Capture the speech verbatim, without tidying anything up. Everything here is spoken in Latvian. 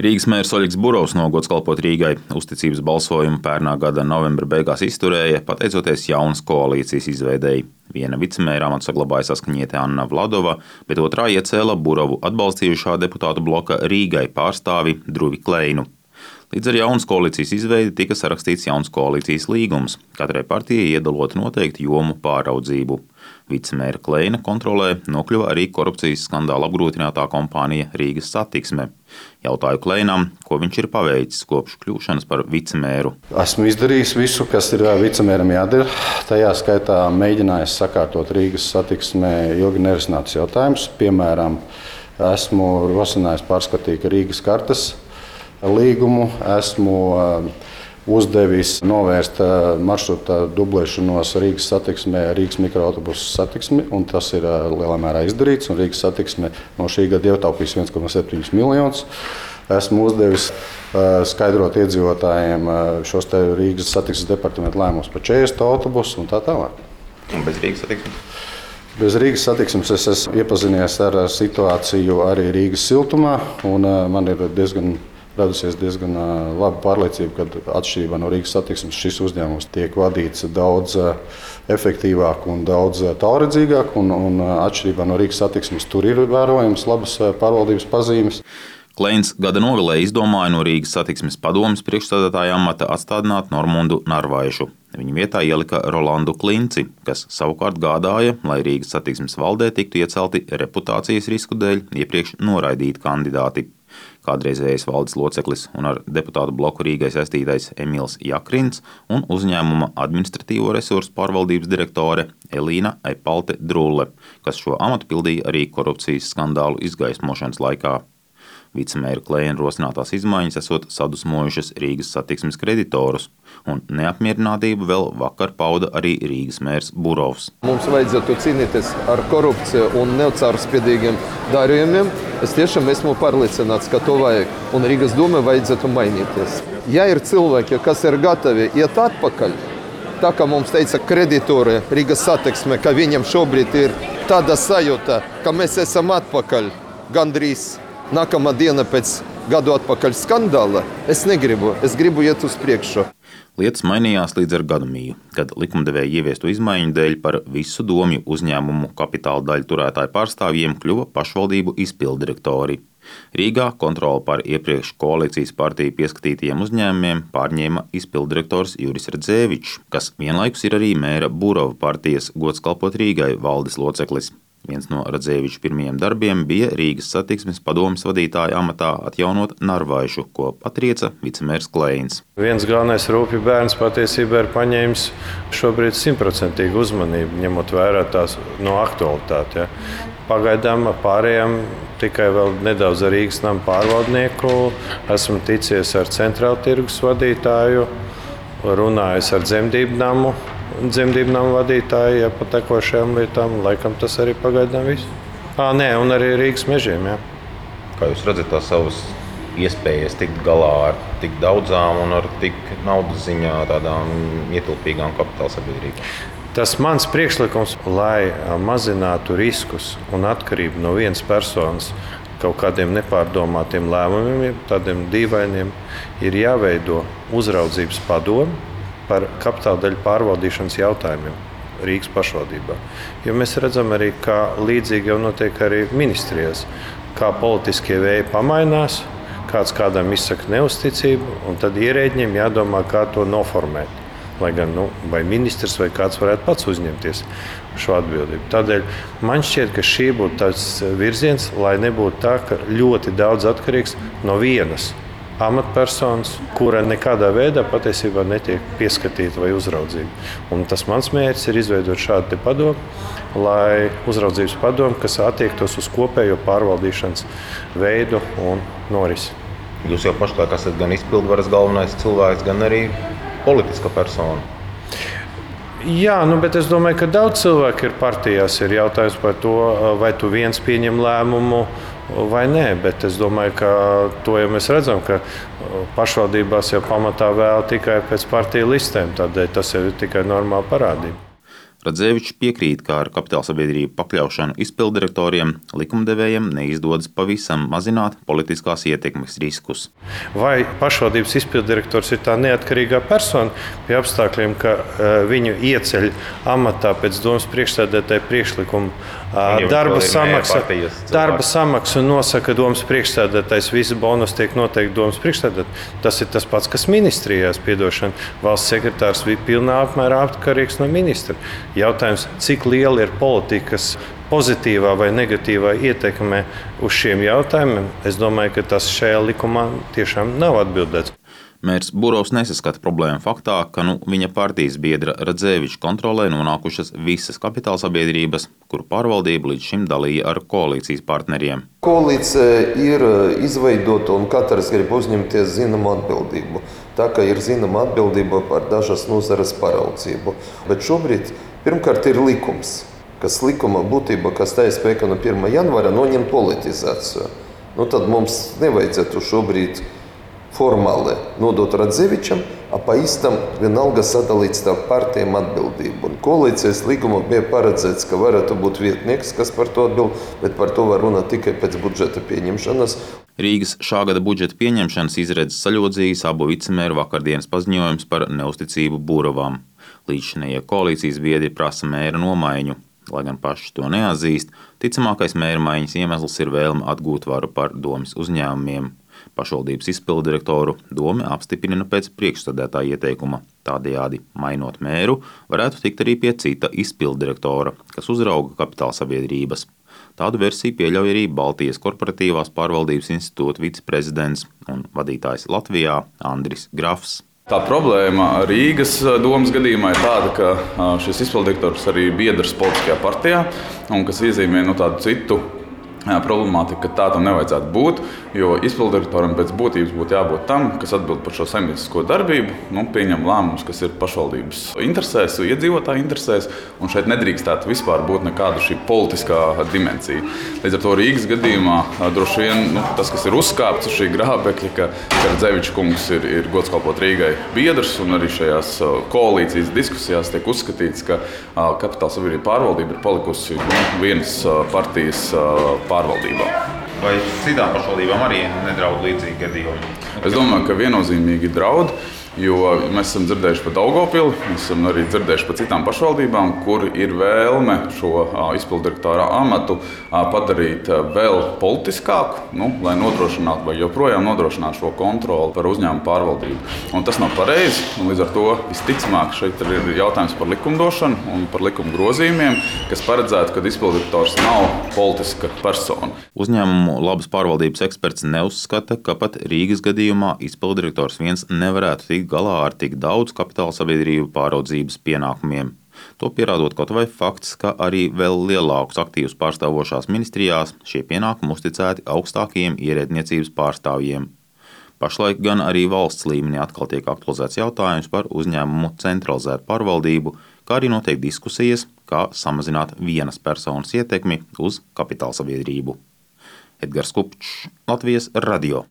Rīgas mērs Oļegs Burovs nogods kalpot Rīgai. Uzticības balsojumu pērnā gada novembra beigās izturēja, pateicoties jaunas koalīcijas izveidēji. Viena vicemēra amatu saglabāja saskaņiete Anna Vladova, bet otrā iecēla Burovu atbalstījušā deputātu bloka Rīgai pārstāvi Druvi Kleinu. Līdz ar jaunas koalīcijas izveidi tika sarakstīts jauns koalīcijas līgums, katrai partijai iedalot noteikti jomu pāraudzību. Vicemēra Kleina kontrolē nokļuva arī korupcijas skandāla apgrūtinātā kompānija Rīgas Satiksme. Jautāju Kleinam, ko viņš ir paveicis kopš kļūšanas par vicemēru. Esmu izdarījis visu, kas ir vicemēram jādara. Tajā skaitā mēģinājis sakārtot Rīgas Satiksmē ilgi nerisinātus jautājumus. Piemēram, esmu rosinājis pārskatīt Rīgas kartes līgumu, esmu uzdevis novērst maršruta dublēšanos Rīgas Satiksmē, Rīgas mikroautobusu satiksmi, un tas ir lielā mērā izdarīts. Rīgas Satiksme no šī gada ietaupīs viens komats septiņi miljonus. Esmu uzdevis skaidrot iedzīvotājiem šos te Rīgas Satiksmes departamenta lēmumus par četrdesmit autobusu un tā tālāk. Un bez Rīgas Satiksmes? Bez Rīgas Satiksmes es esmu iepazinies ar situāciju arī Rīgas siltumā, un man ir diezgan radusies diezgan laba pārliecība, ka atšķirībā no Rīgas Satiksmes šis uzņēmums tiek vadīts daudz efektīvāk un daudz tālredzīgāk, un, un atšķirībā no Rīgas Satiksmes tur ir vērojams labas pārvaldības pazīmes. Kleins gada nogalē izdomāja no Rīgas Satiksmes padomes priekšstādātāja amata atstādināt Normundu Narvaišu. Viņa vietā ielika Rolandu Klinci, kas savukārt gādāja, lai Rīgas Satiksmes valdē tiktu iecelti reputācijas risku dēļ iepriekš noraidīti kandidāti. Kādreizējais valdes loceklis un ar deputātu bloku Rīgai saistītais Emīls Jakrins un uzņēmuma administratīvo resursu pārvaldības direktore Elīna Epalte Drulle, kas šo amatu pildīja arī korupcijas skandālu izgaismošanas laikā. Vicemēra Kleina rosinātās izmaiņas esot sadusmojušas Rīgas Satiksmes kreditorus, un neapmierinātību vēl vakar pauda arī Rīgas mērs Burovs. Mums vajadzētu cīnīties ar korupciju un necaurspīdīgiem darījumiem. Es tiešām esmu pārliecināts, ka to vajag, un Rīgas domē vajadzētu mainīties. Ja ir cilvēki, kas ir gatavi iet atpakaļ, tā kā mums teica kreditori Rīgas Satiksme, ka viņam šobrīd ir tāda sajūta, ka mēs esam atpakaļ gandrīz nākamā diena pēc gadu atpakaļ skandāla, es negribu, es gribu iet uz priekšu. Lietas mainījās līdz ar gadumiju, kad likumdevēja ieviestu izmaiņu dēļ par visu domju uzņēmumu kapitāla daļu turētāju pārstāvjiem kļuva pašvaldību izpilddirektori. Rīgā kontroli par iepriekš koalīcijas partiju pieskatītajiem uzņēmumiem pārņēma izpilddirektors Juris Redzēvičs, kas vienlaikus ir arī mēra Burova partijas gods kalpot Rīgai valdes loceklis. Viens no Radzēviča pirmajiem darbiem bija Rīgas Satiksmes padomes vadītāja amatā atjaunot Narvaišu, ko patrieca vicemērs Kleins. Viens galvenais rūpju bērns patiesībā ir paņēmis šobrīd simtprocentīgu uzmanību, ņemot vērā tās no aktualitāti. Ja. Pagaidām pārējām tikai vēl nedaudz ar Rīgas nama pārvaldnieku. Esmu ticies ar centrāla tirgus vadītāju, runājis ar dzemdību namu. Dzemdību nama vadītāji, ja par tekošajām lietām, laikam tas arī pagaidām viss. Ā, nē, un arī Rīgas mežiem, jā. Kā jūs redzat tās savas iespējas tikt galā ar tik daudzām un ar tik naudas ziņā tādām ietilpīgām kapitāla sabiedrībām? Tas mans priekšlikums, lai mazinātu riskus un atkarību no vienas personas kaut kādiem nepārdomātiem lēmumiem, tādiem dīvainiem, ir jāveido uzraudzības padomi par kapitāla daļu pārvaldīšanas jautājumiem Rīgas pašvaldībā. Jo mēs redzam arī, kā līdzīgi jau notiek arī ministrijās, kā politiskie vēji pamainās, kāds kādam izsaka neusticību, un tad ierēģiem jādomā, kā to noformēt. Lai gan, nu, vai ministrs vai kāds varētu pats uzņemties šo atbildību. Tādēļ man šķiet, ka šī būtu tāds virziens, lai nebūtu tā, ka ļoti daudz atkarīgs no vienas amatpersonas, kura nekādā veidā patiesībā netiek pieskatīta vai uzraudzīta. Un tas mans mērķis ir izveidot šādu te padomu, lai uzraudzības padomu, kas attiektos uz kopējo pārvaldīšanas veidu un norisi. Jūs jau pašlaik esat gan izpildvaras galvenais cilvēks, gan arī politiska persona. Jā, nu, bet es domāju, ka daudz cilvēku ir partijās. Ir jautājums par to, vai tu viens pieņem lēmumu vai nē. Bet es domāju, ka to jau mēs redzam, ka pašvaldībās jau pamatā vēl tikai pēc partiju listēm. Tādēļ tas jau ir tikai normāla parādība. Radzevičs piekrīt, ka ar kapitālsabiedrību pakļaušanu izpilddirektoriem likumdevējiem neizdodas pavisam mazināt politiskās ietekmes riskus. Vai pašvaldības izpilddirektors ir tā neatkarīgā persona pie apstākļiem, ka uh, viņu ieceļ amatā pēc domas priekšsēdētāja priekšlikuma uh, darba samaksa, darba samaksu nosaka domas priekšsēdētājs, visi bonus tiek noteikti domas priekšsēdētājs. Tas ir tas pats, kas ministrijās, piedošana. Valsts sekretārs bija pilnā apmērā atkarīgs no ministra. Jautājums, cik liela ir politikas pozitīvā vai negatīvā ietekme uz šiem jautājumiem, es domāju, ka tas šajā likumā tiešām nav atbildēts. Mērs Burovs nesaskata problēmu faktā, ka nu, viņa partijas biedra Radzeviča kontrolē nonākušas visas kapitālsabiedrības, kuru pārvaldību līdz šim dalīja ar koalīcijas partneriem. Koalīcija ir izveidota un katrs grib uzņemties zināmu atbildību. Tā kā ir zināma atbildība par dažas nozares paraudzību. Bet šobrīd pirmkārt ir likums, kas likuma būtība, kas tā ir spēka no pirmā janvāra, noņem politizāciju. Nu, tad mums nevajadzētu šobrīd formāli nodot Radzevičam, a pa īstam vienalga sadalīt starp partijām atbildību. Un koalīcijas līgumā bija paredzēts, ka varētu būt vietnieks, kas par to atbild, bet par to var runāt tikai pēc budžeta pieņemšanas. Rīgas šā gada budžeta pieņemšanas izredzes saļodzījis abu vicemēru vakardienas paziņojums par neusticību Burovam. Līdzšinējie koalīcijas biedri prasa mēra nomaiņu. Lai gan paši to neatzīst, ticamākais mēra maiņas iemesls ir vēlme atgūt varu par domas uzņēmumiem. Pašvaldības izpilddirektoru doma apstiprina pēc priekšsēdētāja ieteikuma. Tādējādi, mainot mēru, varētu tikt arī pie cita izpilddirektora, kas uzrauga kapitālsabiedrības. Tādu versiju pieļauj arī Baltijas korporatīvās pārvaldības institūta viceprezidents un vadītājs Latvijā Andris Grafs. Tā problēma Rīgas domas gadījumā ir tāda, ka šis izpilddirektors arī biedrs politiskajā partijā, un kas iezīmē no tādu citu problemātika, ka tā tam nevajadzētu būt, jo izpilddirektoram pēc būtības būtu jābūt tam, kas atbild par šo saimniecisko darbību, nu, pieņem lēmumus, kas ir pašvaldības interesēs, iedzīvotāju interesēs, un šeit nedrīkstētu vispār būt nekāda šī politiskā dimensija. Līdz ar to Rīgas gadījumā droši vien nu, tas, kas ir uzkāpts uz šī grābekļa, ka Radzeviča kungs ir, ir gods kalpot Rīgai biedrs, un arī šajās koalīcijas diskusijās tiek uzskatīts, ka kapitālsabiedrība pārvaldība ir palikusi nu, vienas partijas pārvaldībā. Vai citām pašvaldībām arī nedraud līdzīgi gadījumi? Es domāju, ka viennozīmīgi draud, jo mēs esam dzirdējuši par Daugavpili, mēs esam arī dzirdējuši par citām pašvaldībām, kur ir vēlme šo izpilddirektora amatu padarīt vēl politiskāku, nu, lai nodrošinātu vai joprojām nodrošinātu šo kontroli par uzņēmumu pārvaldību. Un tas nav pareizi, un līdz ar to visticamāk šeit ir jautājums par likumdošanu un par likuma grozījumiem, kas paredzētu, ka izpilddirektors nav politiska persona. Uzņēmumu labas pārvaldības eksperts neuzskata, ka pat Rīgas gadījumā izpilddirektors viens nevarētu tikt galā ar tik daudz kapitālsabiedrību pāraudzības pienākumiem. To pierādot kaut vai fakts, ka arī vēl lielākus aktīvus pārstāvošās ministrijās šie pienākumi uzticēti augstākajiem ierēdniecības pārstāvjiem. Pašlaik gan arī valsts līmenī atkal tiek aktualizēts jautājums par uzņēmumu centralizētu pārvaldību, kā arī notiek diskusijas, kā samazināt vienas personas ietekmi uz kapitālsabiedrību. Edgars Kupčs, Latvijas radio.